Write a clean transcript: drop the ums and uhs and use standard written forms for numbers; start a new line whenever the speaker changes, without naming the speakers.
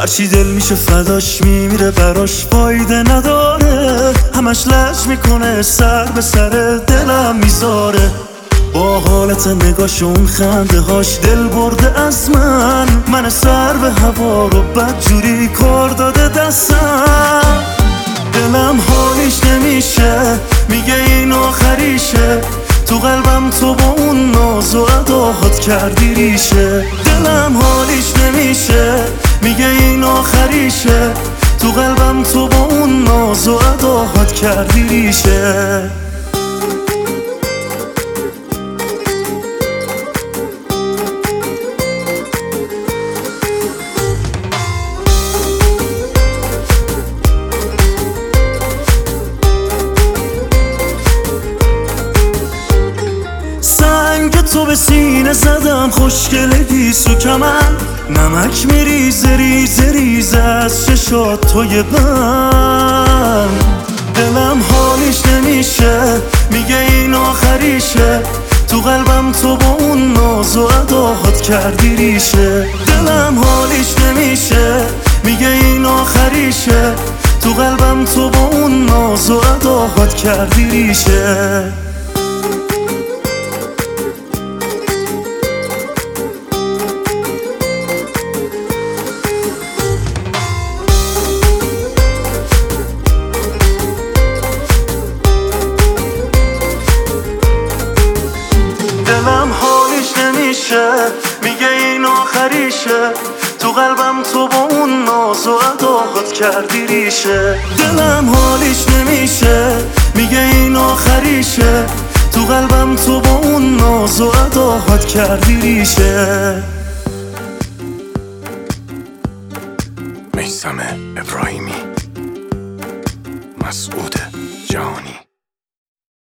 هرچی دل میشه فداش میمیره براش فایده نداره، همش لج میکنه سر به سر دلم میذاره. با حالت نگاش اون خنده هاش دل برده از من سر به هوا رو بدجوری کار داده دستم. دلم حالیش نمیشه، میگه این آخریشه، تو قلبم تو با اون ناز و اداهات کردی ریشه. دلم حالیش نمیشه، میگه این آخریشه، تو قلبم تو با اون ناز و اداهات کردی ریشه. تو به سینه زدم خوشگله گیسو کمن، نمک میریزه ریزه ریزه از چشات توی من. دلم حالیش نمیشه، میگه این آخریشه، تو قلبم تو با اون ناز و اداهات کردی ریشه. دلم حالیش نمیشه، میگه این آخریشه، تو قلبم تو با اون ناز و اداهات کردی ریشه. دلم حالیش نمیشه، میگه این آخریشه، تو قلبم تو با اون ناز و اداهات کردی ریشه. دلم حالیش نمیشه، میگه این آخریشه، تو قلبم تو با اون ناز و اداهات کردی ریشه.
میثم ابراهیمی، مسعود جهانی.